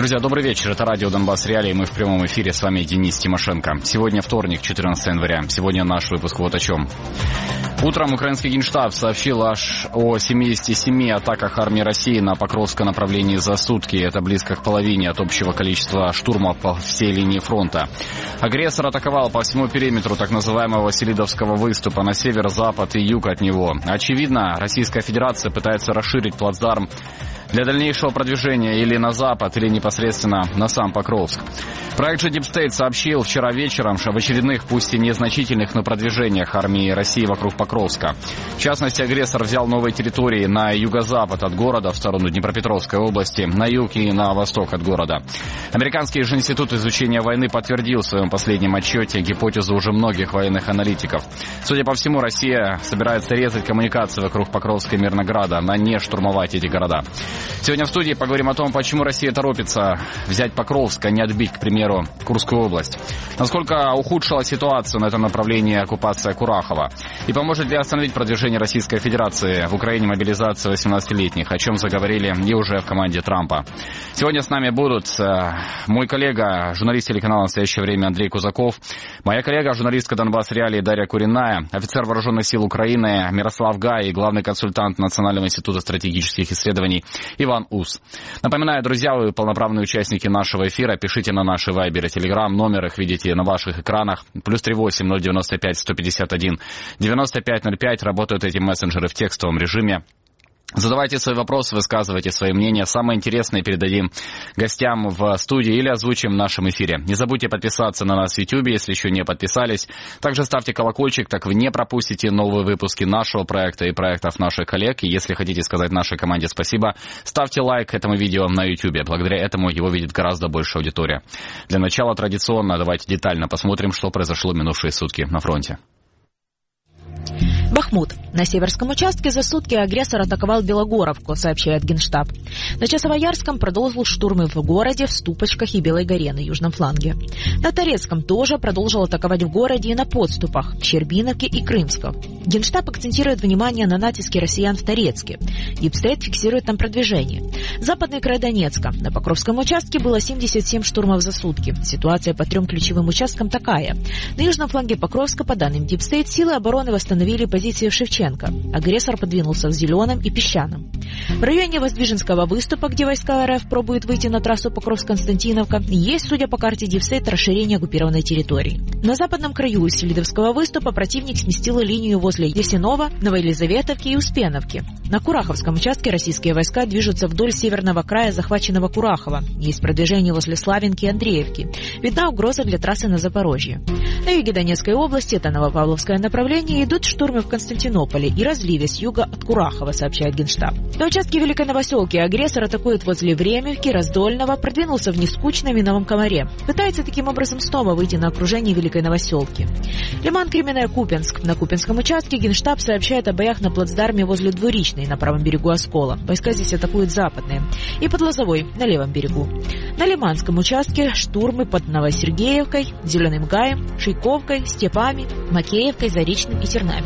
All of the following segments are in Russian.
Друзья, добрый вечер. Это радио «Донбасс Реалии». Мы в прямом эфире. С вами Денис Тимошенко. Сегодня вторник, 14 января. Сегодня наш выпуск вот о чем. Утром украинский Генштаб сообщил аж о 77 атаках армии России на Покровское направление за сутки. Это близко к половине от общего количества штурмов по всей линии фронта. Агрессор атаковал по всему периметру так называемого Селидовского выступа на север, запад и юг от него. Очевидно, Российская Федерация пытается расширить плацдарм для дальнейшего продвижения или на запад, или непосредственно на сам Покровск. Проект же Deep State сообщил вчера вечером об очередных, пусть и незначительных, но продвижениях армии России вокруг Покровска. В частности, агрессор взял новые территории на юго-запад от города, в сторону Днепропетровской области, на юг и на восток от города. Американский же институт изучения войны подтвердил в своем последнем отчете гипотезу уже многих военных аналитиков. Судя по всему, Россия собирается резать коммуникации вокруг Покровска и Мирнограда, а не штурмовать эти города. Сегодня в студии поговорим о том, почему Россия торопится взять Покровск, а не отбить, к примеру, Курскую область. Насколько ухудшила ситуацию на этом направлении оккупация Курахова. И поможет ли остановить продвижение Российской Федерации в Украине мобилизации 18-летних, о чем заговорили и уже в команде Трампа. Сегодня с нами будут мой коллега, журналист телеканала «Настоящее время» Андрей Кузаков, моя коллега, журналистка «Донбасс Реалии» Дарья Куриная, офицер Вооруженных сил Украины Мирослав Гай и главный консультант Национального института стратегических исследований Иван Ус. Напоминаю, друзья, вы полноправные участники нашего эфира. Пишите на наши Вайбер и Телеграм. Номер их видите на ваших экранах. +38 095 151 9505. Работают эти мессенджеры в текстовом режиме. Задавайте свои вопросы, высказывайте свои мнения. Самое интересное передадим гостям в студии или озвучим в нашем эфире. Не забудьте подписаться на нас в YouTube, если еще не подписались. Также ставьте колокольчик, так вы не пропустите новые выпуски нашего проекта и проектов наших коллег. И если хотите сказать нашей команде спасибо, ставьте лайк этому видео на YouTube. Благодаря этому его видит гораздо больше аудитория. Для начала традиционно давайте детально посмотрим, что произошло в минувшие сутки на фронте. Бахмут. На северском участке за сутки агрессор атаковал Белогоровку, сообщает Генштаб. На Часовоярском продолжил штурмы в городе, в Ступочках и Белой горе на южном фланге. На Торецком тоже продолжил атаковать в городе и на подступах, в Щербиновке и Крымском. Генштаб акцентирует внимание на натиске россиян в Торецке. Deep State фиксирует там продвижение. Западный край Донецка. На Покровском участке было 77 штурмов за сутки. Ситуация по 3 ключевым участкам такая. На южном фланге Покровска, по данным Deep State, силы обороны восстановили позиции в Шевченко. Агрессор подвинулся в Зеленом и Песчаном. В районе Воздвиженского выступа, где войска РФ пробуют выйти на трассу Покровск-Константиновка, есть, судя по карте Deep State, расширение оккупированной территории. На западном краю Селидовского выступа противник сместил линию возле Ясенова, Новоелизаветовки и Успеновки. На Кураховском участке российские войска движутся вдоль северного края захваченного Курахова. Есть продвижение возле Славянки и Андреевки. Видна угроза для трассы на Запорожье. На юге Донецкой области, это Новопавловское направление, идут штурмы в Константинополе и разливе с юга от Курахова, сообщает Генштаб. На участке Великой Новоселки агрессор атакует возле Времевки, Раздольного, продвинулся в Нескучном и Новом Комаре. Пытается таким образом снова выйти на окружение Великой Новоселки. Лиман, Кременная, Купенск. На Купенском участке Генштаб сообщает о боях на плацдарме возле Двуречной на правом берегу Оскола. Войска здесь атакуют западные. И под Лозовой на левом берегу. На Лиманском участке штурмы под Новосергеевкой, Зеленым Гаем, Шейковкой, Степами, Макеевкой, Заречным и Тернами.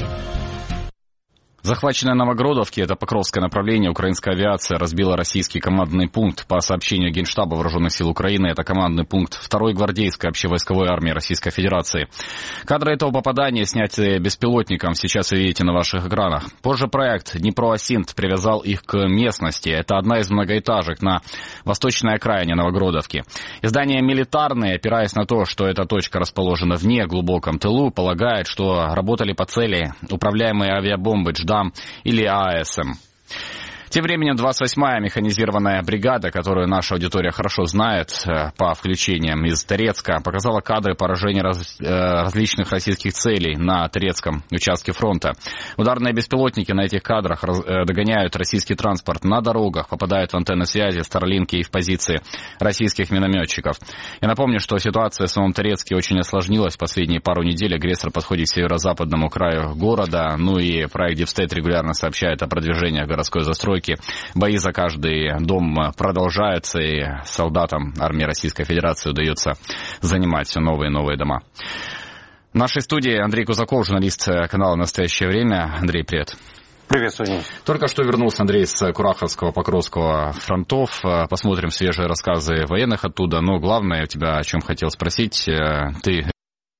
Захваченная Новогродовки, это Покровское направление, украинская авиация разбила российский командный пункт. По сообщению Генштаба Вооруженных сил Украины, это командный пункт 2-й гвардейской общевойсковой армии Российской Федерации. Кадры этого попадания, снятые беспилотником, сейчас вы видите на ваших экранах. Позже проект Днепроосинт привязал их к местности. Это одна из многоэтажек на восточной окраине Новогродовки. Издание «Милитарное», опираясь на то, что эта точка расположена вне глубоком тылу, полагает, что работали по цели управляемые авиабомбы «Ждам» или АСМ. Тем временем 28-я механизированная бригада, которую наша аудитория хорошо знает по включениям из Торецка, показала кадры поражения различных российских целей на Торецком участке фронта. Ударные беспилотники на этих кадрах догоняют российский транспорт на дорогах, попадают в антенны связи, старлинки и в позиции российских минометчиков. Я напомню, что ситуация в самом Торецке очень осложнилась в последние пару недель. Агрессор подходит к северо-западному краю города. Ну и проект Deep State регулярно сообщает о продвижениях городской застройки. Бои за каждый дом продолжаются, и солдатам армии Российской Федерации удается занимать все новые и новые дома. В нашей студии Андрей Кузаков, журналист канала «Настоящее время». Андрей, привет. Приветствую. Только что вернулся Андрей с Кураховского, Покровского фронтов. Посмотрим свежие рассказы военных оттуда. Но главное, у тебя о чем хотел спросить. Ты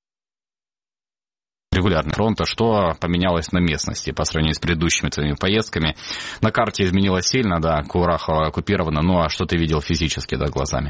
регулярно фронта, что поменялось на местности по сравнению с предыдущими твоими поездками? На карте изменилось сильно, да, Курахово оккупировано, ну а что ты видел физически, да, глазами?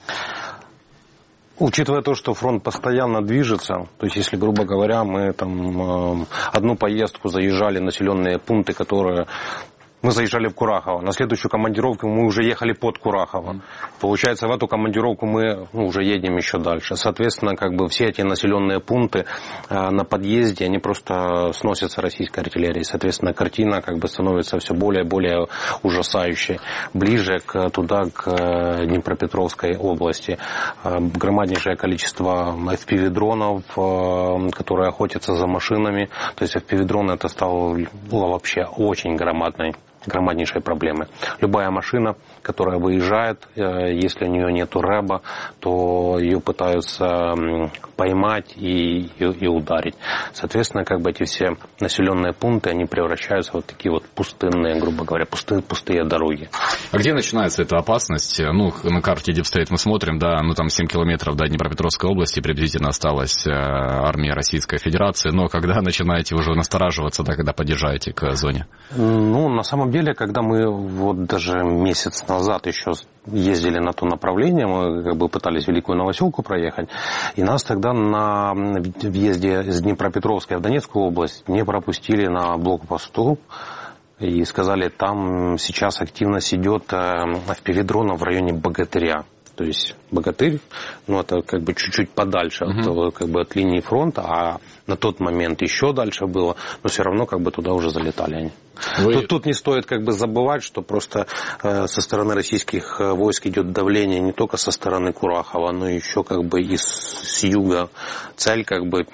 Учитывая то, что фронт постоянно движется, то есть, если, грубо говоря, мы там одну поездку заезжали в населенные пункты, которые... Мы заезжали в Курахово. На следующую командировку мы уже ехали под Курахово. Получается, в эту командировку мы уже едем еще дальше. Соответственно, как бы все эти населенные пункты на подъезде, они просто сносятся российской артиллерией. Соответственно, картина как бы становится все более и более ужасающей. Ближе туда, к Днепропетровской области. Громаднейшее количество FPV-дронов, которые охотятся за машинами. То есть FPV-дрон это стало вообще очень громаднейшей проблемы. Любая машина, которая выезжает, если у нее нету рэба, то ее пытаются поймать и ударить. Соответственно, как бы эти все населенные пункты, они превращаются в вот такие вот пустынные, грубо говоря, пустые дороги. А где начинается эта опасность? Ну, на карте Deep State мы смотрим, да, ну там 7 километров до Днепропетровской области приблизительно осталась армия Российской Федерации, но когда начинаете уже настораживаться, да, когда подъезжаете к зоне? Ну, на самом деле, когда мы вот даже месяц назад еще ездили на то направление, мы как бы пытались Великую Новоселку проехать, и нас тогда на въезде из Днепропетровской в Донецкую область не пропустили на блокпосту и сказали, там сейчас активность идет FPV-дрона в районе Богатыря. То есть Богатырь, ну это как бы чуть-чуть подальше как бы от линии фронта, а на тот момент еще дальше было, но все равно как бы туда уже залетали они. Тут не стоит как бы забывать, что просто со стороны российских войск идет давление не только со стороны Курахова, но еще как бы и с юга. Цель как бы,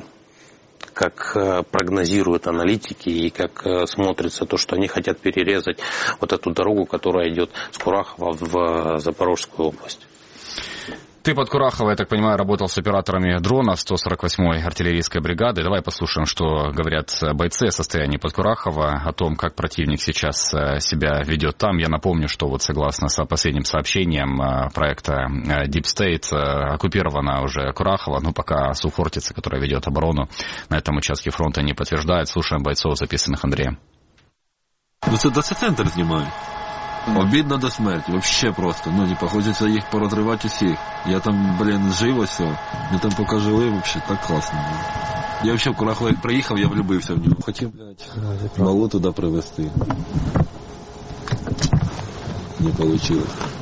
как прогнозируют аналитики и как смотрится то, что они хотят перерезать вот эту дорогу, которая идет с Курахова в Запорожскую область. Ты под Курахово, я так понимаю, работал с операторами дронов 148-й артиллерийской бригады. Давай послушаем, что говорят бойцы о состоянии под Курахово, о том, как противник сейчас себя ведет там. Я напомню, что вот согласно последним сообщениям проекта Deep State оккупирована уже Курахово, но пока Сухортица, которая ведет оборону на этом участке фронта, не подтверждает. Слушаем бойцов, записанных Андреем. Ну це центр знімаю. Обідно до смерті, вообще просто. Ну, типа, хочеться їх порозривати усіх. Я там, жив ось, ми там поки жили, вообще, так класно було. Я вообще в Курахово, як приїхав, я влюбився в нього. Хотів, малу туди привезти. Не вийшло.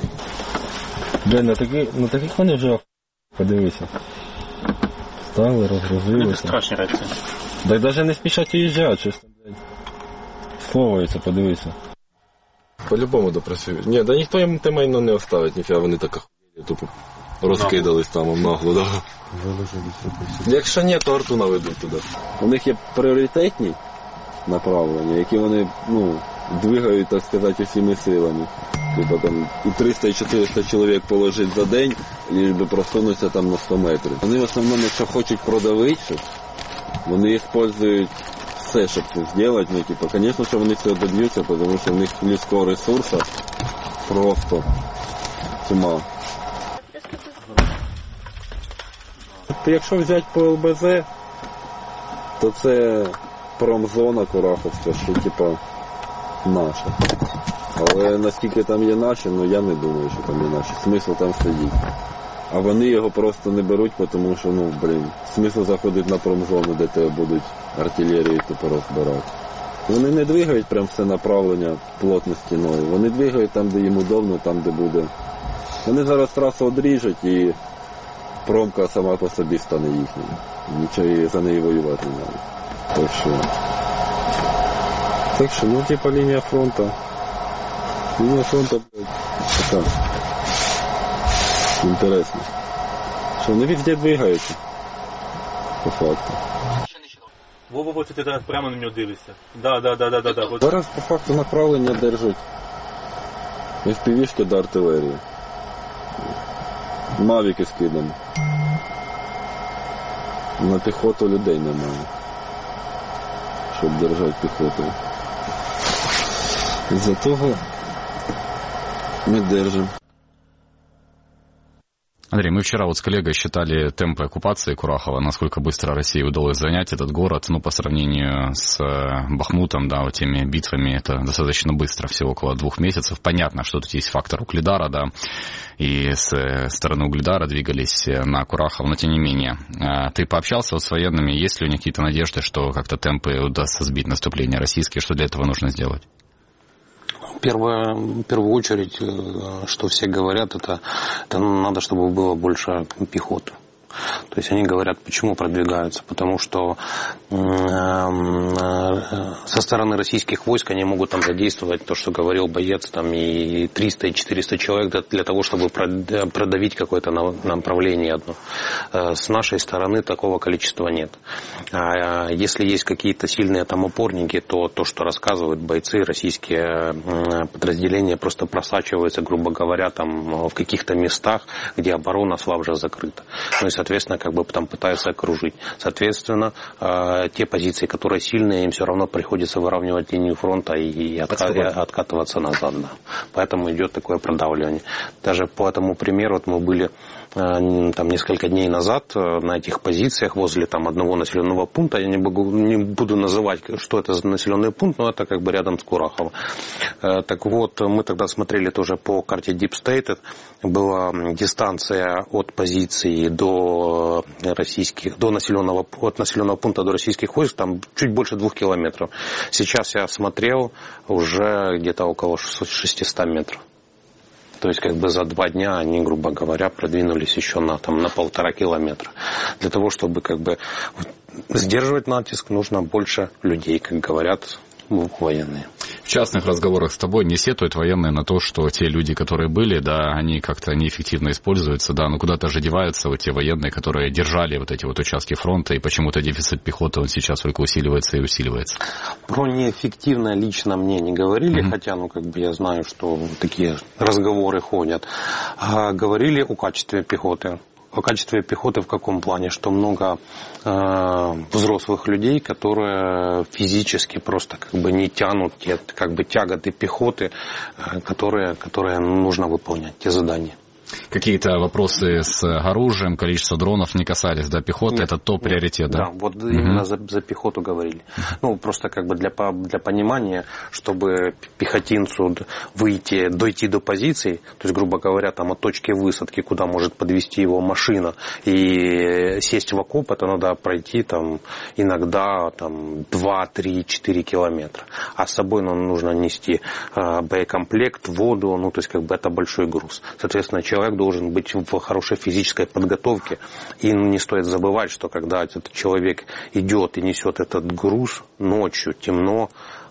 На таких вони вже подивися. Стали, розгрузилися. Це страшні реакції. Так навіть не спішать уїжджати, щось там, сховується, подивися. По-любому допрацюють. Ні, да ніхто їм те майно не оставить, ніфіга вони так охуєли, тупо розкидались там нагло, да. Якщо ні, то арту наведуть туди. У них є пріоритетні направлення, які вони, двигають, так сказати, усіми силами. Типа там і 300, і 400 чоловік положить за день, лиш би просунуться там на 100 метрів. Вони в основному, якщо хочуть продавити щось, вони використовують все, щоб це зробити, звісно, що вони цього доб'ються, тому що в них людського ресурсу просто тьма. Якщо взяти по ЛБЗ, то це промзона Кураховська, що наша. Але наскільки там є наші, я не думаю, що там є наші. Смисл там сидіти. А вони його просто не беруть, тому що, смисл заходить на промзону, де тебе будуть артилерію тупо розбирати. Вони не двигають прям все направлення плотно стіною. Вони двигають там, де їм удобно, там, де буде. Вони зараз трасу одріжуть і промка сама по собі стане їхньою. Нічого за неї воювати не треба. Так що, лінія фронту. Лінія фронту, така. Інтересно. Що вони везде двигаються. По факту. Во-во-во, ти зараз прямо на нього дивишся. Да. Зараз по факту направлення держать FPV-шки до артилерії. Мавіки скидані. На піхоту людей немає, щоб держати піхоту. Из-за того мы держим. Андрей, мы вчера вот с коллегой считали темпы оккупации Курахова, насколько быстро России удалось занять этот город, ну, по сравнению с Бахмутом, да, вот теми битвами, это достаточно быстро, всего около 2 месяцев. Понятно, что тут есть фактор Угледара, да, и с стороны Угледара двигались на Курахов, но тем не менее. Ты пообщался вот с военными, есть ли у них какие-то надежды, что как-то темпы удастся сбить наступление российские, что для этого нужно сделать? В первую очередь, что все говорят, это надо, чтобы было больше пехоты. То есть они говорят, почему продвигаются, потому что со стороны российских войск они могут там задействовать то, что говорил боец, там и 300, и 400 человек для того, чтобы продавить какое-то направление одно. С нашей стороны такого количества нет. А если есть какие-то сильные там опорники, то что рассказывают бойцы, российские подразделения просто просачиваются, грубо говоря, там в каких-то местах, где оборона слабже закрыта. Ну и, соответственно, как бы там пытаются окружить. Соответственно, те позиции, которые сильные, им все равно приходится выравнивать линию фронта и откатываться назад. Да. Поэтому идет такое продавливание. Даже по этому примеру, вот мы были там несколько дней назад на этих позициях возле там одного населенного пункта. Я не буду называть, что это за населенный пункт, но это как бы рядом с Кураховым. Так вот, мы тогда смотрели тоже по карте Deep State. Была дистанция от позиции от населенного пункта до российских войск, там чуть больше 2 километров. Сейчас я смотрел уже где-то около 600 метров. То есть как бы за 2 дня они, грубо говоря, продвинулись еще на 1,5 километра. Для того, чтобы как бы сдерживать натиск, нужно больше людей, как говорят военные. В частных разговорах с тобой не сетуют военные на то, что те люди, которые были, да, они как-то неэффективно используются, да, но куда-то же деваются вот те военные, которые держали вот эти вот участки фронта, и почему-то дефицит пехоты, он сейчас только усиливается и усиливается. Про неэффективно лично мне не говорили, хотя, как бы я знаю, что такие разговоры ходят. Говорили о качестве пехоты. О качестве пехоты в каком плане? Что много взрослых людей, которые физически просто как бы не тянут те как бы тяготы пехоты, которые нужно выполнять, те задания. Какие-то вопросы с оружием, количество дронов не касались, да, пехоты? Нет, это топ-приоритет, да? Да, вот именно за пехоту говорили. Ну, просто как бы для понимания, чтобы пехотинцу дойти до позиций, то есть, грубо говоря, там от точки высадки, куда может подвести его машина, и сесть в окоп, это надо пройти там иногда 2, 3, 4 километра. А с собой нам нужно нести боекомплект, воду, то есть как бы это большой груз. Соответственно, человек должен быть в хорошей физической подготовке. И не стоит забывать, что когда этот человек идет и несет этот груз ночью, темно,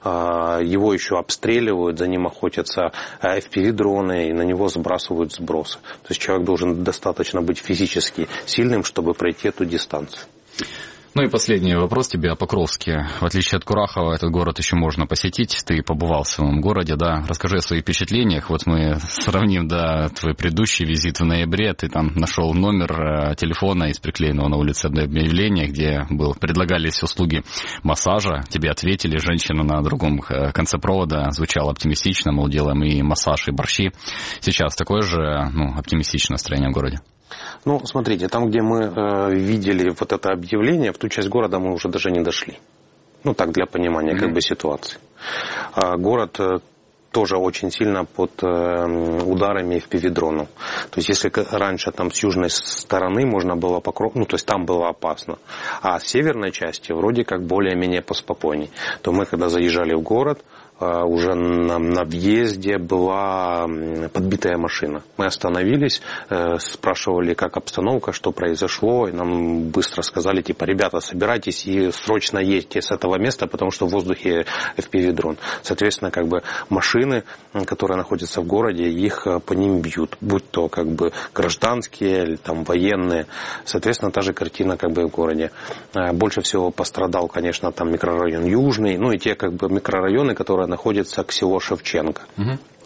его еще обстреливают, за ним охотятся FPV-дроны и на него сбрасывают сбросы. То есть человек должен достаточно быть физически сильным, чтобы пройти эту дистанцию. Ну и последний вопрос тебе о Покровске. В отличие от Курахова, этот город еще можно посетить. Ты побывал в своем городе, да? Расскажи о своих впечатлениях. Вот мы сравним, да, твой предыдущий визит в ноябре. Ты там нашел номер телефона из приклеенного на улице объявления, где предлагались услуги массажа. Тебе ответили, женщина на другом конце провода звучала оптимистично, мол, делаем и массаж, и борщи. Сейчас такое же, оптимистичное настроение в городе? Смотрите, там, где мы видели вот это объявление, в ту часть города мы уже даже не дошли. Так, для понимания как бы ситуации. Город тоже очень сильно под ударами FPV-дронов. То есть, если раньше там с южной стороны можно было то есть там было опасно, а с северной части вроде как более-менее поспокойней, то мы, когда заезжали в город, уже на въезде была подбитая машина. Мы остановились, спрашивали, как обстановка, что произошло, и нам быстро сказали, ребята, собирайтесь и срочно едьте с этого места, потому что в воздухе FPV-дрон. Соответственно, как бы машины, которые находятся в городе, их по ним бьют, будь то как бы гражданские или там военные. Соответственно, та же картина как бы в городе. Больше всего пострадал, конечно, там микрорайон Южный, и те как бы микрорайоны, которые находится к селу Шевченко.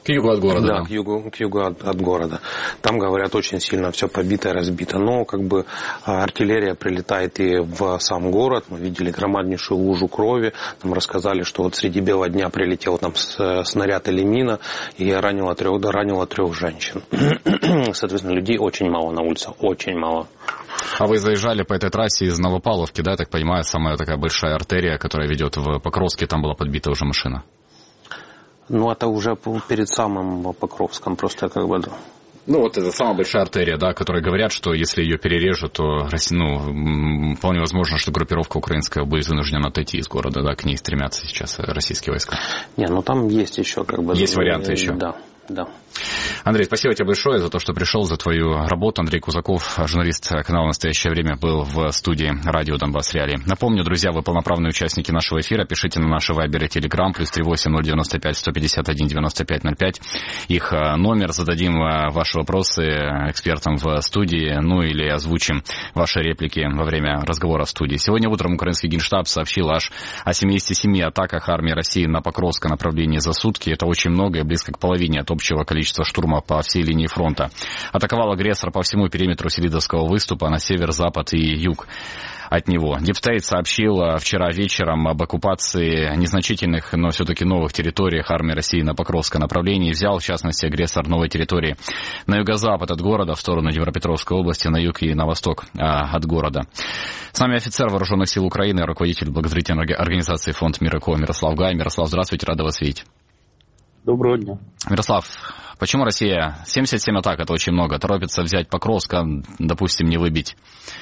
К югу от города. Да, к югу от города. Там, говорят, очень сильно все побито и разбито. Но как бы артиллерия прилетает и в сам город. Мы видели громаднейшую лужу крови. Нам рассказали, что вот среди бела дня прилетел там снаряд или мина и ранило трех женщин. Соответственно, людей очень мало на улице, очень мало. А вы заезжали по этой трассе из Новопавловки, да, я так понимаю, самая такая большая артерия, которая ведет в Покровске, там была подбита уже машина? Ну, это уже перед самым Покровском, просто как бы... Ну, вот это самая большая артерия, да, которая говорят, что если ее перережут, то вполне возможно, что группировка украинская будет вынуждена отойти из города, да, к ней стремятся сейчас российские войска. Не, ну там есть еще как бы... Есть варианты еще? Да. Андрей, спасибо тебе большое за то, что пришел, за твою работу. Андрей Кузаков, журналист канала «Настоящее время», был в студии радио «Донбасс Реалии». Напомню, друзья, вы полноправные участники нашего эфира. Пишите на наши вайберы, телеграм, +38 095 151 95 05. Их номер. Зададим ваши вопросы экспертам в студии, ну или озвучим ваши реплики во время разговора в студии. Сегодня утром украинский Генштаб сообщил аж о 77 атаках армии России на Покровское направление за сутки. Это очень много и близко к половине от общего количества штурмов по всей линии фронта. Атаковал агрессор по всему периметру Селидовского выступа на север, запад и юг от него. Дипстейт сообщил вчера вечером об оккупации незначительных, но все-таки новых территориях армии России на Покровское направление. Взял, в частности, агрессор новой территории на юго-запад от города, в сторону Днепропетровской области, на юг и на восток от города. С нами офицер Вооруженных сил Украины, руководитель благотворительной организации «Фонд Мир и Ко» Мирослав Гай. Мирослав, здравствуйте, рада вас видеть. Доброго дня. Мирослав, почему Россия, 77 атак, это очень много, торопится взять Покровск, допустим, не выбить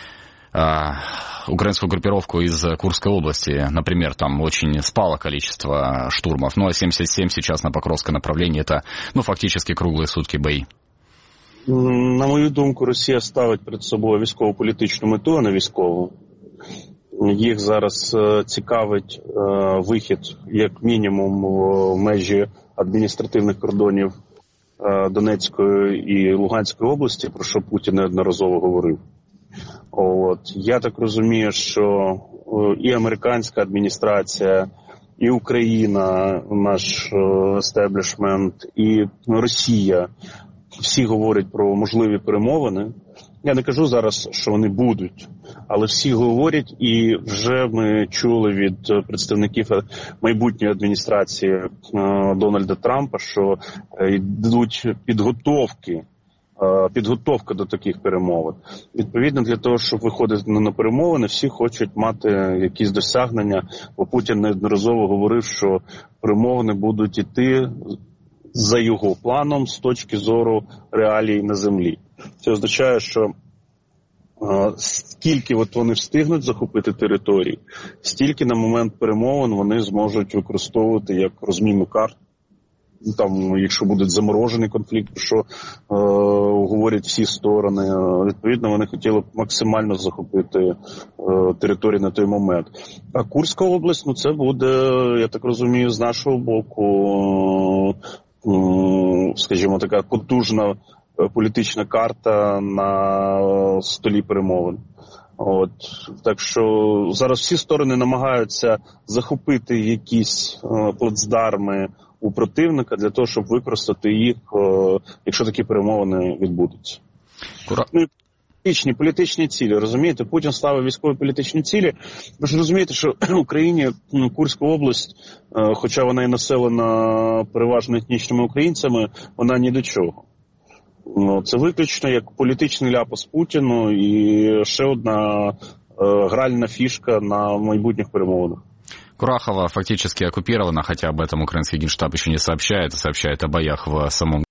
украинскую группировку из Курской области, например, там очень спало количество штурмов, ну а 77 сейчас на Покровское направление, это фактически круглые сутки бои. На мою думку, Росія ставить перед собою військово-політичну мету, а не військову. Їх зараз цікавить вихід, як мінімум, в межі адміністративних кордонів Донецької і Луганської області, про що Путін неодноразово говорив. Я так розумію, що і американська адміністрація, і Україна, наш естеблішмент, і Росія всі говорять про можливі перемовини. Я не кажу зараз, що вони будуть, але всі говорять, і вже ми чули від представників майбутньої адміністрації Дональда Трампа, що йдуть підготовка до таких перемовин. Відповідно, для того, щоб виходити на перемовини, всі хочуть мати якісь досягнення, бо Путін неодноразово говорив, що перемовини будуть йти за його планом з точки зору реалій на землі. Це означає, що скільки вони встигнуть захопити території, стільки на момент перемовин вони зможуть використовувати як розмінну карту. Там, якщо буде заморожений конфлікт, що говорять всі сторони, відповідно, вони хотіли б максимально захопити територію на той момент. А Курська область, це буде, я так розумію, з нашого боку, скажімо, така потужна політична карта на столі перемовин. Так що зараз всі сторони намагаються захопити якісь плацдарми у противника для того, щоб використати їх, якщо такі перемовини відбудуться. Політичні цілі, розумієте? Путін ставив військові політичні цілі. Ви ж розумієте, що в Україні Курська область, хоча вона і населена переважно етнічними українцями, вона ні до чого. Це виключно як політичний ляпас Путіну і ще одна гральна фішка на майбутніх перемовинах. Курахова фактически оккупирована, хотя об этом украинский Генштаб еще не сообщает, сообщает о боях в самом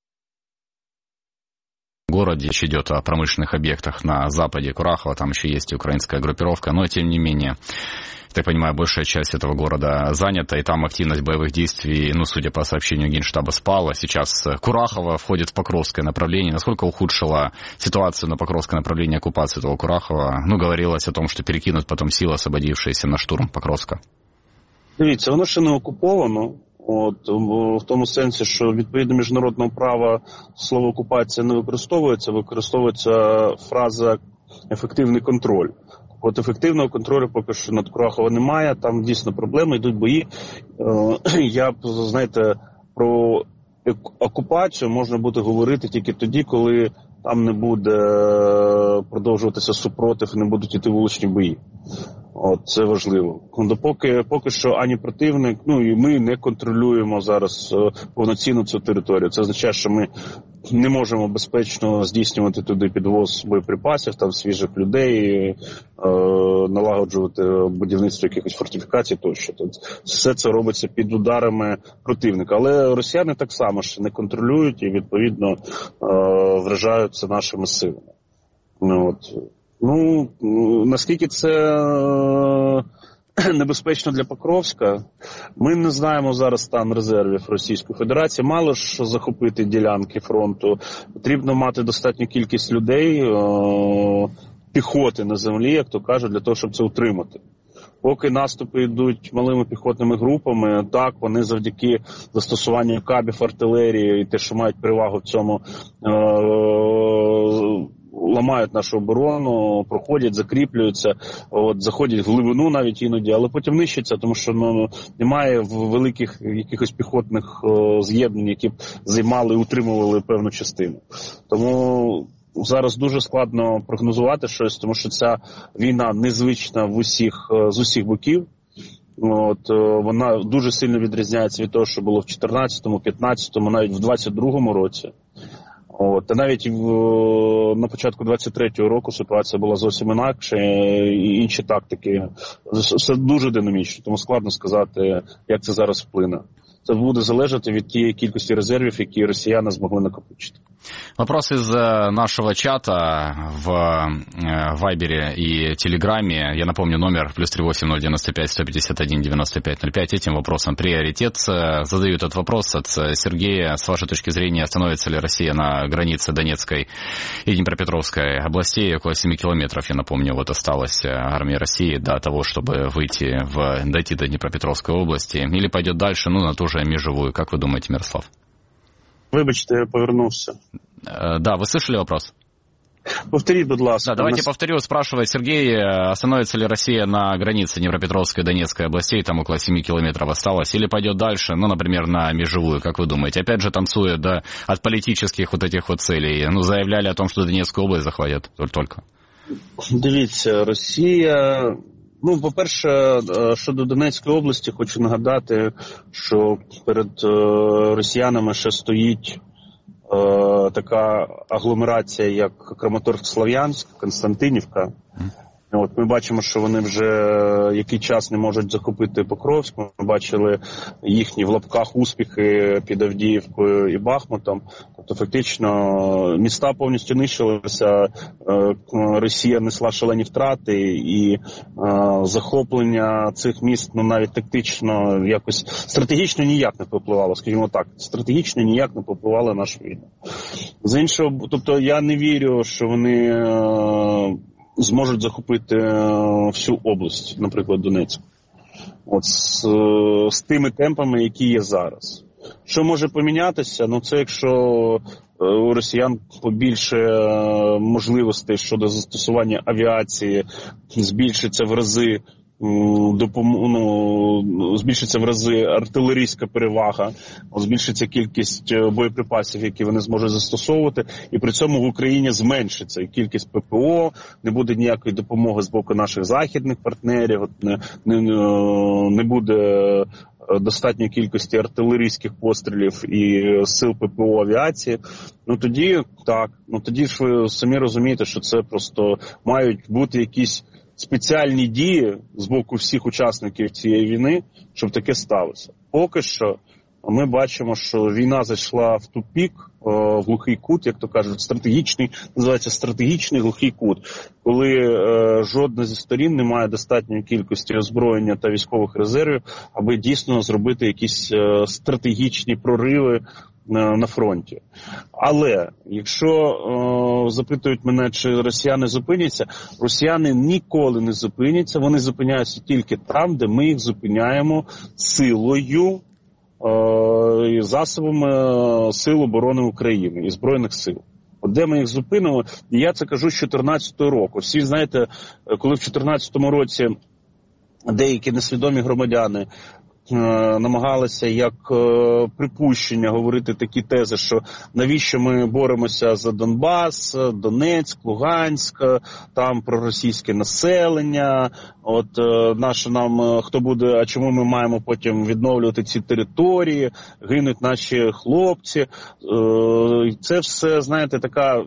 городе. Речь идет о промышленных объектах на западе Курахова, там еще есть украинская группировка, но тем не менее, я так понимаю, большая часть этого города занята, и там активность боевых действий, судя по сообщению Генштаба, спала. Сейчас Курахова входит в Покровское направление. Насколько ухудшила ситуацию на Покровское направление оккупации этого Курахова? Говорилось о том, что перекинут потом силы, освободившиеся на штурм Покровска. Дивіться, воно ще не окуповано, в тому сенсі, що відповідно міжнародного права слово окупація не використовується, використовується фраза ефективний контроль. Ефективного контролю поки що над Курахова немає, там дійсно проблеми, йдуть бої. Я б, про окупацію можна буде говорити тільки тоді, коли там не буде продовжуватися супротив, не будуть іти вуличні бої. Це важливо. Поки що ані противник, і ми не контролюємо зараз повноцінно цю територію. Це означає, що ми не можемо безпечно здійснювати туди підвоз боєприпасів, там свіжих людей, налагоджувати будівництво якихось фортифікацій тощо. Все це робиться під ударами противника. Але росіяни так само ще не контролюють і, відповідно, вражаються нашими силами. Наскільки це небезпечно для Покровська, ми не знаємо зараз стан резервів Російської Федерації. Мало ж захопити ділянки фронту, потрібно мати достатню кількість людей, піхоти на землі, як то кажуть, для того, щоб це утримати. Поки наступи йдуть малими піхотними групами, так, вони завдяки застосуванню кабів, артилерії і те, що мають перевагу в цьому, ламають нашу оборону, проходять, закріплюються, заходять в глибину навіть іноді, але потім нищаться, тому що немає великих якихось піхотних з'єднань, які б займали і утримували певну частину. Тому зараз дуже складно прогнозувати щось, тому що ця війна незвична з усіх боків. Вона дуже сильно відрізняється від того, що було в 14-му, 15-му, навіть в 22-му році. Та навіть на початку 23-го року ситуація була зовсім інакша, і інші тактики. Все дуже динамічно, тому складно сказати, як це зараз вплине. Це буде залежати від тієї кількості резервів, які росіяни змогли накопичити. Вопрос из нашего чата в Вайбере и Телеграме. Я напомню, номер +38 095 151 95 05. Этим вопросом приоритет. Задаю этот вопрос от Сергея. С вашей точки зрения, становится ли Россия на границе Донецкой и Днепропетровской областей? Около 7 километров, я напомню, осталось армии России до того, чтобы дойти до Днепропетровской области. Или пойдет дальше, на ту же межевую. Как вы думаете, Мирослав? Вибачте, я повернувся. Да, вы слышали вопрос? Повторіть, будь ласка. Да, давайте повторю. Спрашивает Сергей, остановится ли Россия на границе Днепропетровской и Донецкой областей, там около 7 километров осталось, или пойдет дальше, например, на межевую, как вы думаете? Опять же, танцуя, от политических этих целей. Заявляли о том, что Донецкую область захватят только. Дивіться, Росія... по-перше, щодо Донецької області, хочу нагадати, що перед росіянами ще стоїть така агломерація, як Краматорськ-Слов'янськ, Константинівка. Ми бачимо, що вони вже який час не можуть захопити Покровськ. Ми бачили їхні в лапках успіхи під Авдіївкою і Бахмутом. Тобто фактично міста повністю нищилися, Росія несла шалені втрати і захоплення цих міст навіть тактично якось стратегічно ніяк не попливало, скажімо так. Стратегічно ніяк не попливало на нашу війну. З іншого, тобто я не вірю, що вони зможуть захопити всю область, наприклад, Донецьку. З тими темпами, які є зараз. Що може помінятися? Це якщо у росіян побільше можливостей щодо застосування авіації, збільшиться в рази артилерійська перевага, збільшиться кількість боєприпасів, які вони зможуть застосовувати, і при цьому в Україні зменшиться кількість ППО, не буде ніякої допомоги з боку наших західних партнерів, не буде достатньої кількості артилерійських пострілів і сил ППО авіації. Тоді ж ви самі розумієте, що це просто мають бути якісь спеціальні дії з боку всіх учасників цієї війни, щоб таке сталося. Поки що ми бачимо, що війна зайшла в тупік, в глухий кут, як то кажуть, називається стратегічний глухий кут, коли жодна зі сторін не має достатньої кількості озброєння та військових резервів, аби дійсно зробити якісь стратегічні прориви на фронті. Але якщо запитують мене, чи росіяни зупиняться, росіяни ніколи не зупиняться, вони зупиняються тільки там, де ми їх зупиняємо силою і засобами Сил оборони України і Збройних сил. Де ми їх зупинимо, і я це кажу з 14-го року. Всі знаєте, коли в 14-му році деякі несвідомі громадяни намагалися як припущення говорити такі тези, що навіщо ми боремося за Донбас, Донецьк, Луганськ, там проросійське населення, от наше нам хто буде, а чому ми маємо потім відновлювати ці території, гинуть наші хлопці. Це все, знаєте, така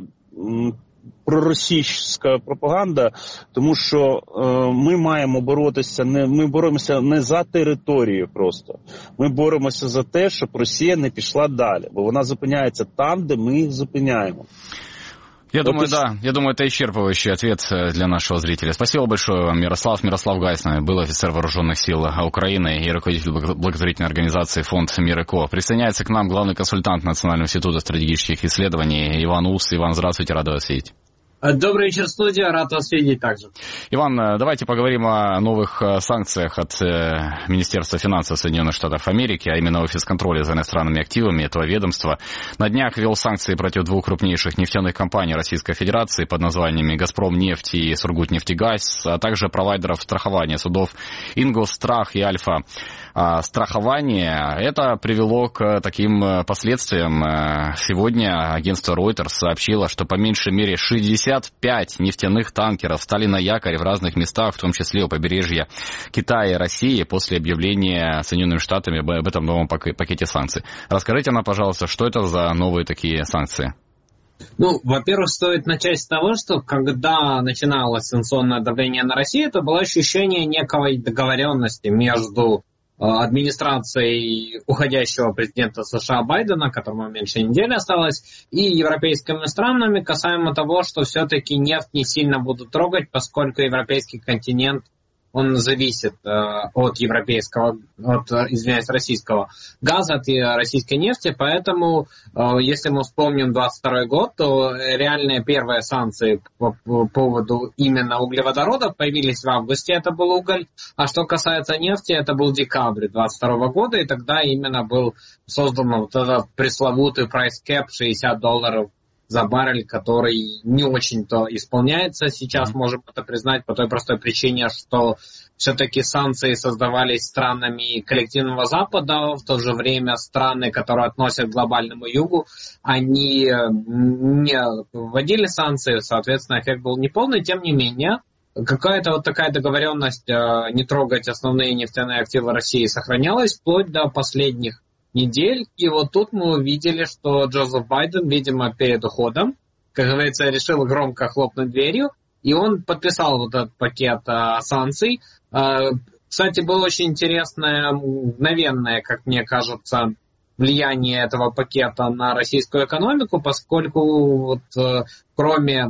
проросійська пропаганда, тому що ми маємо боротися, ми боремося не за територію просто. Ми боремося за те, щоб Росія не пішла далі, бо вона зупиняється там, де ми їх зупиняємо. Я думаю, это исчерпывающий ответ для нашего зрителя. Спасибо большое вам, Мирослав. Мирослав Гайс, был офицер вооруженных сил Украины и руководитель благотворительной организации «Фонд Мир-Эко». Присоединяется к нам главный консультант Национального института стратегических исследований Иван Ус. Иван, здравствуйте, рад вас видеть. Добрый вечер, студия. Рад вас видеть также. Иван, давайте поговорим о новых санкциях от Министерства финансов Соединенных Штатов Америки, а именно Офис контроля за иностранными активами этого ведомства. На днях ввел санкции против двух крупнейших нефтяных компаний Российской Федерации под названиями «Газпромнефть» и «Сургутнефтегаз», а также провайдеров страхования судов «Ингосстрах» и «Альфа». Страхование. Это привело к таким последствиям. Сегодня агентство Reuters сообщило, что по меньшей мере 65 нефтяных танкеров стали на якорь в разных местах, в том числе у побережья Китая и России, после объявления Соединенными Штатами об этом новом пакете санкций. Расскажите нам, пожалуйста, что это за новые такие санкции? Во-первых, стоит начать с того, что когда начиналось санкционное давление на Россию, это было ощущение некой договоренности между администрацией уходящего президента США Байдена, которому меньше недели осталось, и европейскими странами касаемо того, что все-таки нефть не сильно будут трогать, поскольку европейский континент, он зависит от российского газа, от российской нефти, поэтому, если мы вспомним 22 год, то реальные первые санкции по поводу именно углеводородов появились в августе, это был уголь, а что касается нефти, это был декабрь 22 года, и тогда именно был создан вот этот пресловутый price cap $60 за баррель, который не очень-то исполняется сейчас, можем это признать, по той простой причине, что все-таки санкции создавались странами коллективного Запада, в то же время страны, которые относят к глобальному югу, они не вводили санкции, соответственно, эффект был неполный, тем не менее, какая-то вот такая договоренность не трогать основные нефтяные активы России сохранялась вплоть до последних недель, и вот тут мы увидели, что Джозеф Байден, видимо, перед уходом, как говорится, решил громко хлопнуть дверью, и он подписал вот этот пакет санкций. Кстати, было очень интересное, мгновенное, как мне кажется, влияние этого пакета на российскую экономику, поскольку вот, кроме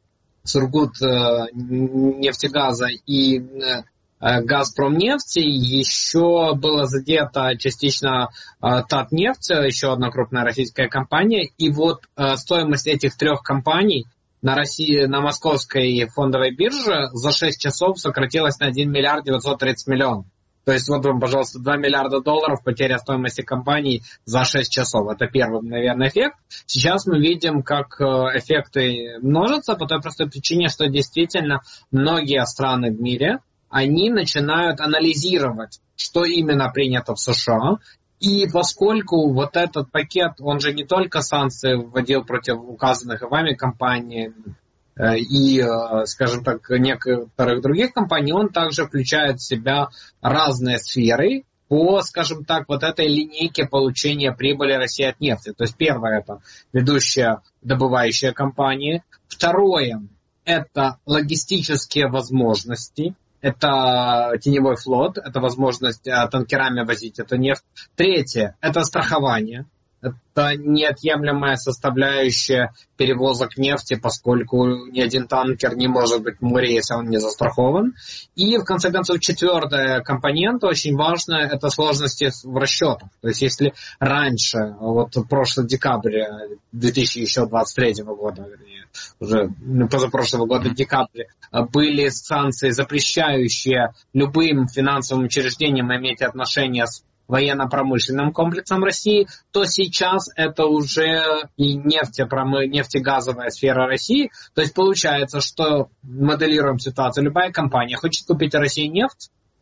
Сургутнефтегаза и Газпромнефти еще было задето частично Татнефть, еще одна крупная российская компания. И вот стоимость этих трех компаний на московской фондовой бирже за 6 часов сократилась на 1 миллиард 930 миллионов. То есть вот вам, пожалуйста, $2 миллиарда потеря стоимости компаний за 6 часов. Это первый, наверное, эффект. Сейчас мы видим, как эффекты множатся по той простой причине, что действительно многие страны в мире, они начинают анализировать, что именно принято в США. И поскольку вот этот пакет, он же не только санкции вводил против указанных вами компаний и, скажем так, некоторых других компаний, он также включает в себя разные сферы по, скажем так, вот этой линейке получения прибыли России от нефти. То есть первое – это ведущая добывающая компания. Второе – это логистические возможности. Это теневой флот, это возможность танкерами возить эту нефть. Третье – это страхование. Это неотъемлемая составляющая перевозок нефти, поскольку ни один танкер не может быть в море, если он не застрахован. И, в конце концов, четвертый компонент, очень важный, это сложности в расчетах. То есть, если раньше, вот в прошлый декабрь 2023 года, вернее, уже позапрошлого года в декабре, были санкции, запрещающие любым финансовым учреждениям иметь отношения с военно-промышленным комплексом России, то сейчас это уже и нефтегазовая сфера России. То есть получается, что моделируем ситуацию. Любая компания хочет купить в России нефть,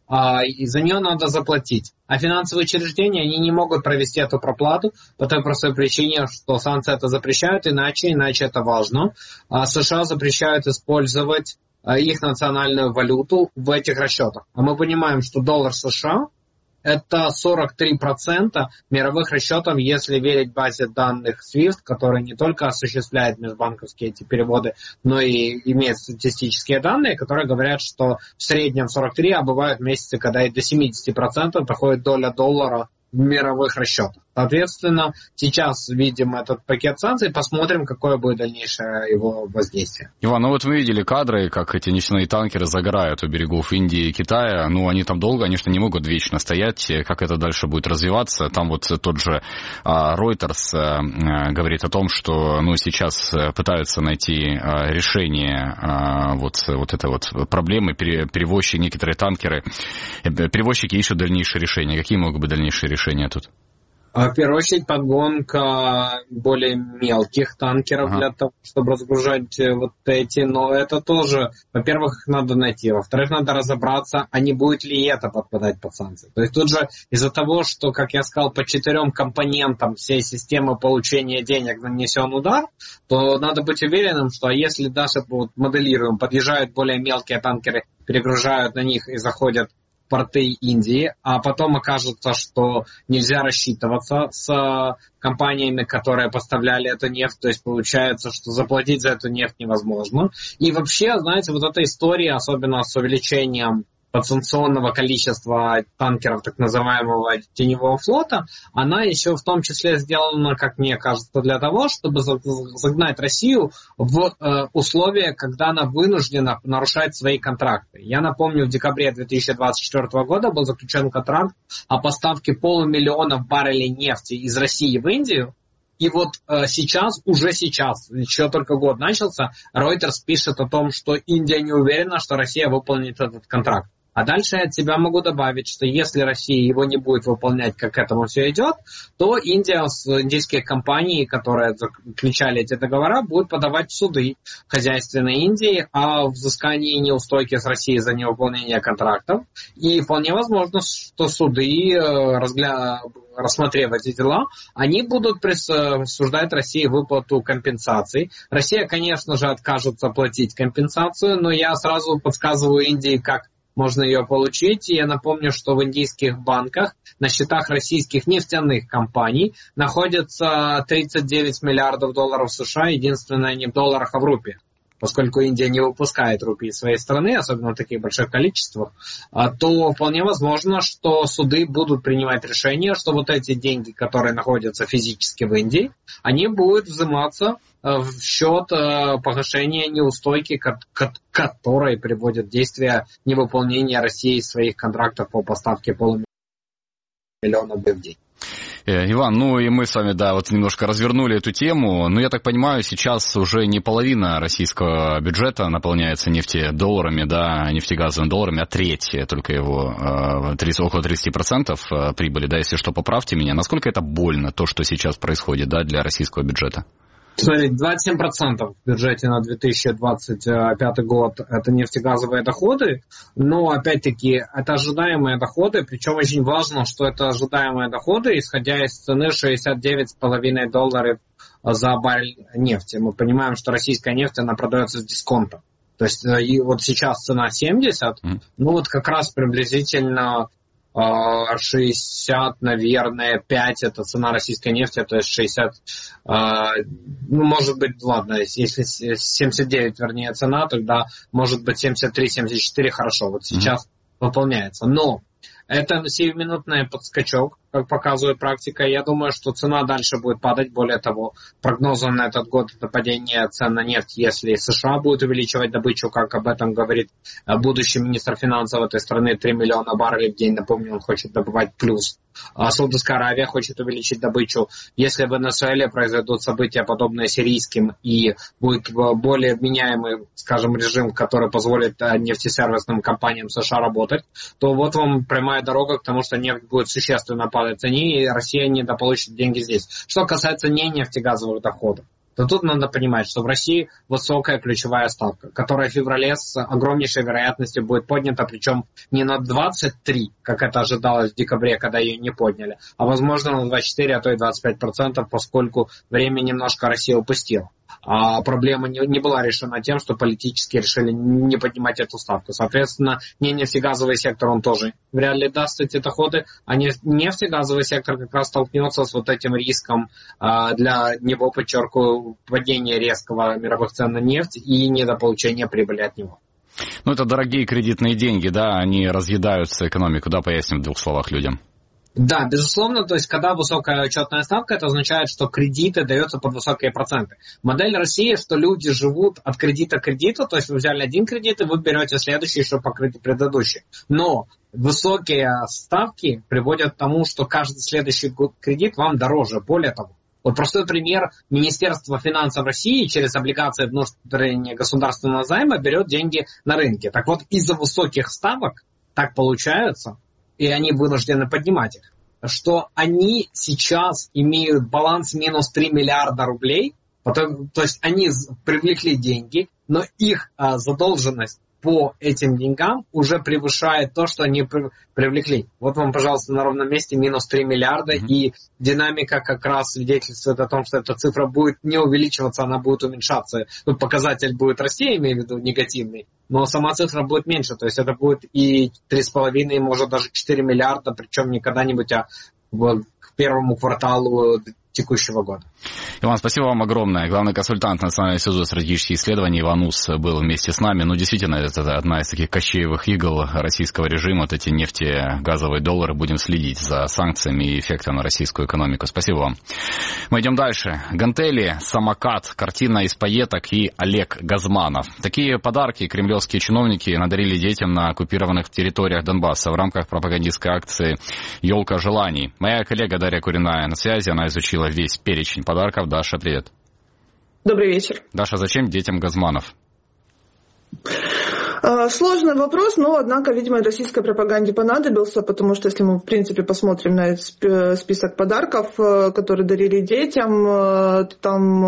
и за нее надо заплатить. А финансовые учреждения, они не могут провести эту проплату по той простой причине, что санкции это запрещают, иначе это важно. США запрещают использовать их национальную валюту в этих расчетах. А мы понимаем, что доллар США это 43% мировых расчетов, если верить базе данных SWIFT, которая не только осуществляет межбанковские эти переводы, но и имеет статистические данные, которые говорят, что в среднем 43%, а бывают месяцы, когда и до 70% доходит доля доллара в мировых расчетах. Соответственно, сейчас видим этот пакет санкций, посмотрим, какое будет дальнейшее его воздействие. Иван, ну вот мы видели кадры, как эти нефтяные танкеры загорают у берегов Индии и Китая. Ну, они там долго, конечно, не могут вечно стоять. Как это дальше будет развиваться? Там вот тот же Reuters говорит о том, что сейчас пытаются найти решение вот этой вот проблемы. Перевозчики, некоторые танкеры, перевозчики ищут дальнейшие решения. Какие могут быть дальнейшие решения тут? В первую очередь подгонка более мелких танкеров для того, чтобы разгружать вот эти. Но это тоже, во-первых, их надо найти. Во-вторых, надо разобраться, а не будет ли это подпадать под санкции. То есть тут же из-за того, что, как я сказал, по 4 компонентам всей системы получения денег нанесен удар, то надо быть уверенным, что если даже моделируем, подъезжают более мелкие танкеры, перегружают на них и заходят порты Индии, а потом окажется, что нельзя рассчитываться с компаниями, которые поставляли эту нефть, то есть получается, что заплатить за эту нефть невозможно. И вообще, знаете, вот эта история, особенно с увеличением подсанкционного количества танкеров так называемого теневого флота, она еще в том числе сделана, как мне кажется, для того, чтобы загнать Россию в условия, когда она вынуждена нарушать свои контракты. Я напомню, в декабре 2024 года был заключен контракт о поставке 500 000 баррелей нефти из России в Индию. И вот сейчас, еще только год начался, Reuters пишет о том, что Индия не уверена, что Россия выполнит этот контракт. А дальше я от себя могу добавить, что если Россия его не будет выполнять, как к этому все идет, то индийские компании, которые заключали эти договора, будут подавать в суды хозяйственной Индии о взыскании неустойки с Россией за невыполнение контрактов. И вполне возможно, что суды, рассмотрев эти дела, они будут присуждать России выплату компенсаций. Россия, конечно же, откажется платить компенсацию, но я сразу подсказываю Индии, как можно ее получить. И я напомню, что в индийских банках на счетах российских нефтяных компаний находится 39 миллиардов долларов США, единственное не в долларах, а в рупиях. Поскольку Индия не выпускает рупий из своей страны, особенно в таких больших количествах, то вполне возможно, что суды будут принимать решение, что вот эти деньги, которые находятся физически в Индии, они будут взиматься в счет погашения неустойки, которой приводит в действие невыполнения России своих контрактов по поставке 500 000 в день. Иван, ну и мы с вами, вот немножко развернули эту тему. Но я так понимаю, сейчас уже не половина российского бюджета наполняется нефтедолларами, нефтегазовыми долларами, а треть только его, около 30% прибыли, если что, поправьте меня. Насколько это больно, то, что сейчас происходит, для российского бюджета? Смотрите, 27% в бюджете на 2025 год это нефтегазовые доходы, но опять-таки это ожидаемые доходы, причем очень важно, что это ожидаемые доходы, исходя из цены $69,5 за баррель нефти. Мы понимаем, что российская нефть, она продается с дисконтом. То есть и вот сейчас цена 70, как раз приблизительно 60, наверное, 5 это цена российской нефти, то есть 60, может быть, ладно, если 79, вернее, цена, тогда может быть 73-74, хорошо, вот сейчас выполняется. Но это сиюминутный подскачок, как показывает практика. Я думаю, что цена дальше будет падать. Более того, прогнозом на этот год это падение цен на нефть, если США будет увеличивать добычу, как об этом говорит будущий министр финансов этой страны, 3 миллиона баррелей в день. Напомню, он хочет добывать плюс. Саудовская Аравия хочет увеличить добычу. Если в Венесуэле произойдут события, подобные сирийским, и будет более вменяемый, скажем, режим, который позволит нефтесервисным компаниям США работать, то вот вам прямая дорога к тому, что нефть будет существенно падать в цене, и Россия недополучит деньги здесь. Что касается не нефтегазовых доходов, то тут надо понимать, что в России высокая ключевая ставка, которая в феврале с огромнейшей вероятностью будет поднята, причем не на 23, как это ожидалось в декабре, когда ее не подняли, а возможно на 24, а то и 25%, поскольку время немножко Россия упустила. А проблема не была решена тем, что политически решили не поднимать эту ставку. Соответственно, нефтегазовый сектор, он тоже вряд ли даст эти доходы, а нефтегазовый сектор как раз столкнется с вот этим риском для него, подчеркиваю, падения резкого мировых цен на нефть и недополучения прибыли от него. Ну, это дорогие кредитные деньги, да, они разъедаются экономику, да, поясним в 2 словах людям. Да, безусловно, то есть когда высокая учетная ставка, это означает, что кредиты даются под высокие проценты. Модель России, что люди живут от кредита к кредиту, то есть вы взяли один кредит, и вы берете следующий, чтобы покрыть предыдущий. Но высокие ставки приводят к тому, что каждый следующий кредит вам дороже. Более того, вот простой пример. Министерство финансов России через облигации внутреннего государственного займа берет деньги на рынке. Так вот, из-за высоких ставок так получается, и они вынуждены поднимать их, что они сейчас имеют баланс минус 3 миллиарда рублей, то есть они привлекли деньги, но их задолженность по этим деньгам уже превышает то, что они привлекли. Вот вам, пожалуйста, на ровном месте минус 3 миллиарда, и динамика как раз свидетельствует о том, что эта цифра будет не увеличиваться, она будет уменьшаться. Ну, показатель будет расти, я имею в виду негативный, но сама цифра будет меньше, то есть это будет и 3,5, может даже 4 миллиарда, причем не когда-нибудь, а к первому кварталу текущего года. Иван, спасибо вам огромное. Главный консультант Национального института стратегических исследований Иван Ус был вместе с нами. Ну, действительно, это одна из таких кощеевых игл российского режима. Вот эти нефтегазовые доллары. Будем следить за санкциями и эффектом на российскую экономику. Спасибо вам. Мы идем дальше. Гантели, самокат, картина из пайеток и Олег Газманов. Такие подарки кремлевские чиновники надарили детям на оккупированных территориях Донбасса в рамках пропагандистской акции «Елка желаний». Моя коллега Дарья Куриная на связи. Она изучила весь перечень подарков. Даша, привет. Добрый вечер. Даша, зачем детям Газманов? Сложный вопрос, но, однако, видимо, российской пропаганде понадобился, потому что, если мы, в принципе, посмотрим на этот список подарков, которые дарили детям, там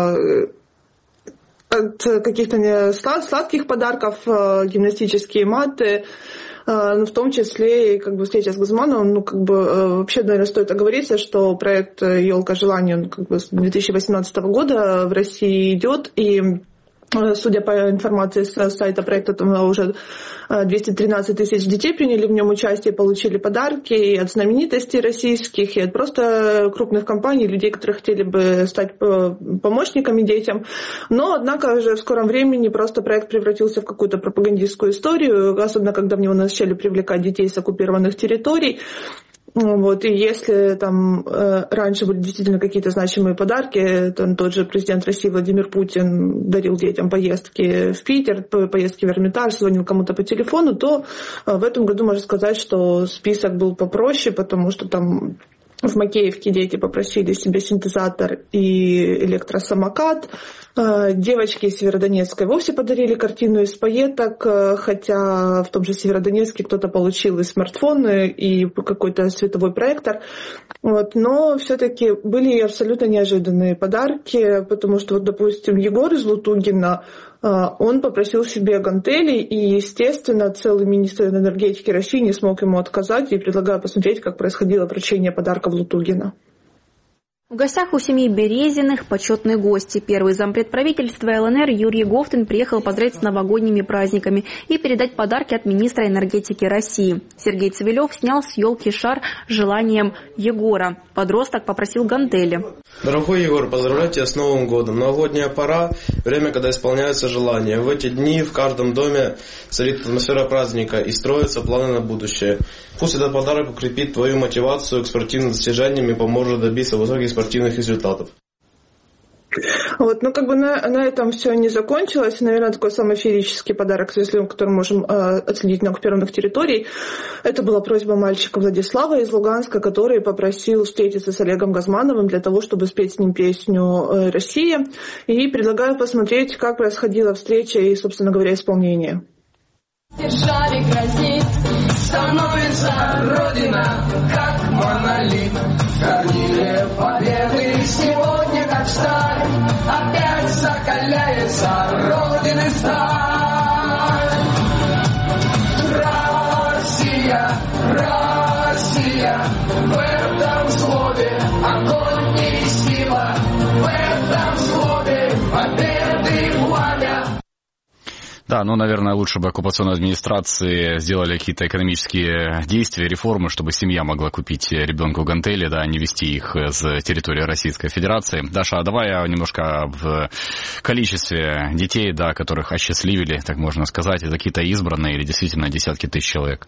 от каких-то сладких подарков, гимнастические маты, в том числе и встреча с Газмановым, вообще, наверное, стоит оговориться, что проект «Елка желаний», он с 2018 года в России идет, и судя по информации с сайта проекта, там уже 213 тысяч детей приняли в нем участие, получили подарки и от знаменитостей российских, и от просто крупных компаний, людей, которые хотели бы стать помощниками детям. Но, однако, уже в скором времени просто проект превратился в какую-то пропагандистскую историю, особенно когда в него начали привлекать детей с оккупированных территорий. Вот, и если там раньше были действительно какие-то значимые подарки, то тот же президент России Владимир Путин дарил детям поездки в Питер, поездки в Эрмитаж, звонил кому-то по телефону, то в этом году можно сказать, что список был попроще, потому что там в Макеевке дети попросили себе синтезатор и электросамокат. Девочки из Северодонецка вовсе подарили картину из пайеток, хотя в том же Северодонецке кто-то получил и смартфоны, и какой-то световой проектор. Вот. Но все-таки были абсолютно неожиданные подарки, потому что, допустим, Егор из Лутугина, он попросил себе гантели, и, естественно, целый министр энергетики России не смог ему отказать, и предлагаю посмотреть, как происходило вручение подарков Лутугина. В гостях у семьи Березиных почетные гости. Первый зампред правительства ЛНР Юрий Говтун приехал поздравить с новогодними праздниками и передать подарки от министра энергетики России. Сергей Цивилев снял с елки шар с желанием Егора. Подросток попросил гантели. Дорогой Егор, поздравляю тебя с Новым годом. Новогодняя пора, время, когда исполняются желания. В эти дни в каждом доме царит атмосфера праздника и строятся планы на будущее. Пусть этот подарок укрепит твою мотивацию к спортивным достижениям и поможет добиться высоких спортивных результатов. Вот, на этом все не закончилось. Наверное, такой самый феерический подарок, который мы можем отследить на оккупированных территориях, это была просьба мальчика Владислава из Луганска, который попросил встретиться с Олегом Газмановым для того, чтобы спеть с ним песню «Россия». И предлагаю посмотреть, как происходила встреча и, собственно говоря, исполнение. Держави грозит, становится Родина, как монолит. Хранили победы сегодня, как сталь. Да, наверное, лучше бы оккупационные администрации сделали какие-то экономические действия, реформы, чтобы семья могла купить ребенку гантели, да, а не везти их с территории Российской Федерации. Даша, а давай немножко в количестве детей, да, которых осчастливили, так можно сказать, это какие-то избранные или действительно десятки тысяч человек?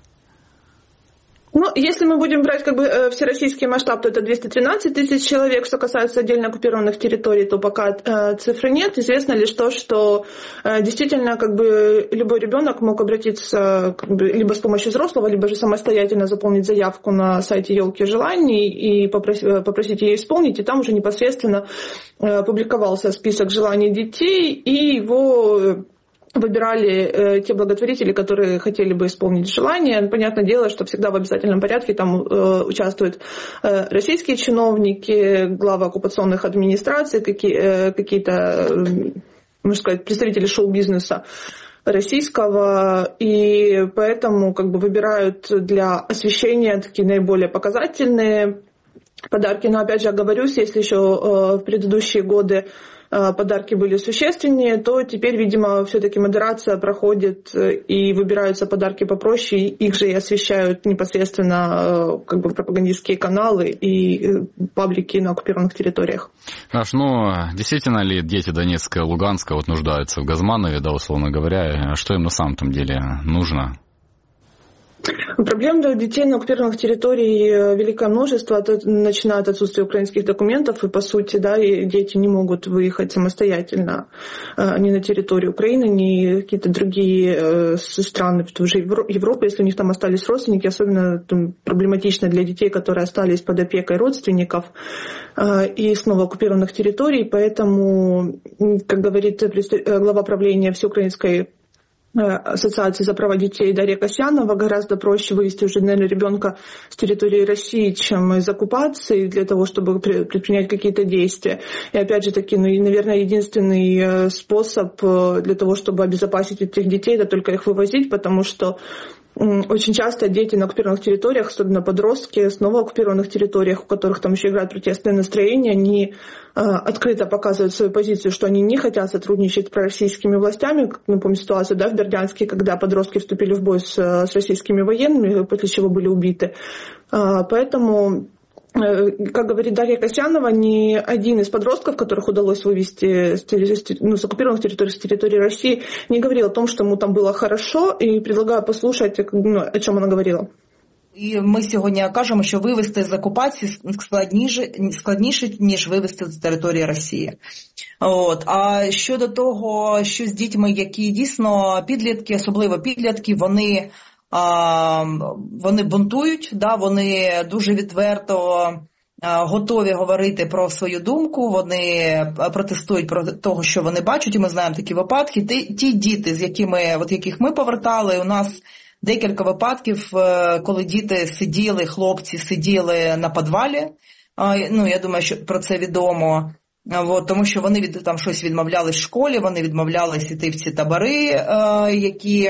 Если мы будем брать всероссийский масштаб, то это 213 тысяч человек. Что касается отдельно оккупированных территорий, то пока цифры нет. Известно лишь то, что действительно любой ребенок мог обратиться либо с помощью взрослого, либо же самостоятельно заполнить заявку на сайте «Елки желаний» и попросить ее исполнить. И там уже непосредственно публиковался список желаний детей, и его выбирали те благотворители, которые хотели бы исполнить желание. Понятное дело, что всегда в обязательном порядке там участвуют российские чиновники, главы оккупационных администраций, какие-то, можно сказать, представители шоу-бизнеса российского, и поэтому выбирают для освещения такие наиболее показательные подарки. Но опять же, оговорюсь, если еще в предыдущие годы подарки были существеннее, то теперь, видимо, все-таки модерация проходит и выбираются подарки попроще, их же и освещают непосредственно пропагандистские каналы и паблики на оккупированных территориях. Даш, действительно ли дети Донецка и Луганска нуждаются в Газманове, да, условно говоря, что им на самом деле нужно? Проблем для детей на оккупированных территориях великое множество, начиная от отсутствия украинских документов, и по сути, да, и дети не могут выехать самостоятельно ни на территорию Украины, ни какие-то другие страны, тоже Европы, если у них там остались родственники, особенно проблематично для детей, которые остались под опекой родственников и снова оккупированных территорий, поэтому, как говорит глава правления Всеукраинской Ассоциации за права детей Дарья Касьянова, гораздо проще вывести уже, наверное, ребенка с территории России, чем из оккупации, для того, чтобы предпринять какие-то действия. И опять же таки, наверное, единственный способ для того, чтобы обезопасить этих детей, это только их вывозить, потому что очень часто дети на оккупированных территориях, особенно подростки, снова оккупированных территориях, у которых там еще играют протестные настроения, они открыто показывают свою позицию, что они не хотят сотрудничать с пророссийскими властями. Мы помним ситуацию, да, в Бердянске, когда подростки вступили в бой с российскими военными, после чего были убиты. Поэтому, как говорит Дарья Касьянова, ни один из подростков, которых удалось вывести с оккупированных территорий, с территории России, не говорил о том, что ему там было хорошо, и предлагаю послушать, о чем она говорила. І ми сьогодні кажемо, що вивезти з окупації складніше, ніж вивезти з території Росії. А щодо того, що з дітьми, які дійсно підлітки, особливо підлітки, вони бунтують, да, вони дуже відверто готові говорити про свою думку, вони протестують проти того, що вони бачать, і ми знаємо такі випадки. Ті діти, яких ми повертали, у нас декілька випадків, коли діти хлопці сиділи на підвалі. Я думаю, що про це відомо. Тому що вони там щось відмовлялись в школі, вони відмовлялись іти в ці табори, які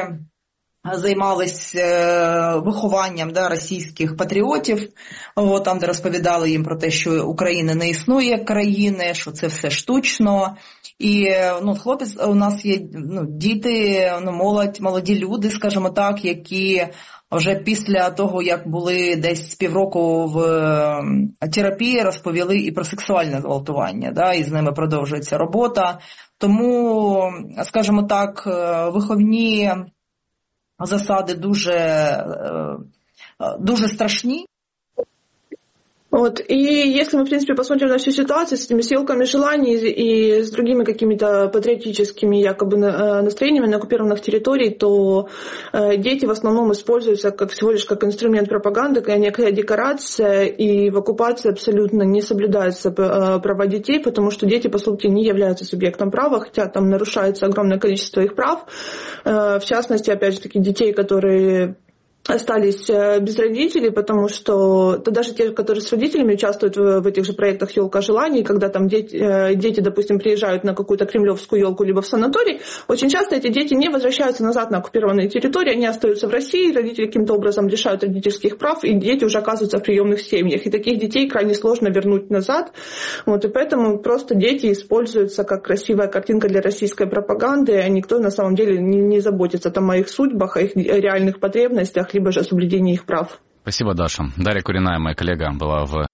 займалися вихованням, да, російських патріотів, там, де розповідали їм про те, що України не існує як країни, що це все штучно. І хлопець, у нас є діти, молоді люди, скажімо так, які вже після того, як були десь півроку в терапії, розповіли і про сексуальне зґвалтування, да, і з ними продовжується робота. Тому, скажімо так, виховні засады дуже страшні. И если мы, в принципе, посмотрим на всю ситуацию с этими съелками желаний и с другими какими-то патриотическими якобы настроениями на оккупированных территориях, то дети в основном используются всего лишь как инструмент пропаганды, как некая декорация, и в оккупации абсолютно не соблюдаются права детей, потому что дети, по сути, не являются субъектом права, хотя там нарушается огромное количество их прав. В частности, опять же таки, детей, которые остались без родителей, потому что даже те, которые с родителями участвуют в этих же проектах «Елка желаний», когда там дети, допустим, приезжают на какую-то кремлевскую елку либо в санаторий, очень часто эти дети не возвращаются назад на оккупированные территории, они остаются в России, родители каким-то образом лишают родительских прав, и дети уже оказываются в приемных семьях. И таких детей крайне сложно вернуть назад. Вот, и поэтому просто дети используются как красивая картинка для российской пропаганды, а никто на самом деле не заботится там о их судьбах, о их реальных потребностях, либо же о соблюдении их прав. Спасибо, Даша. Дарья Куриная, моя коллега, была в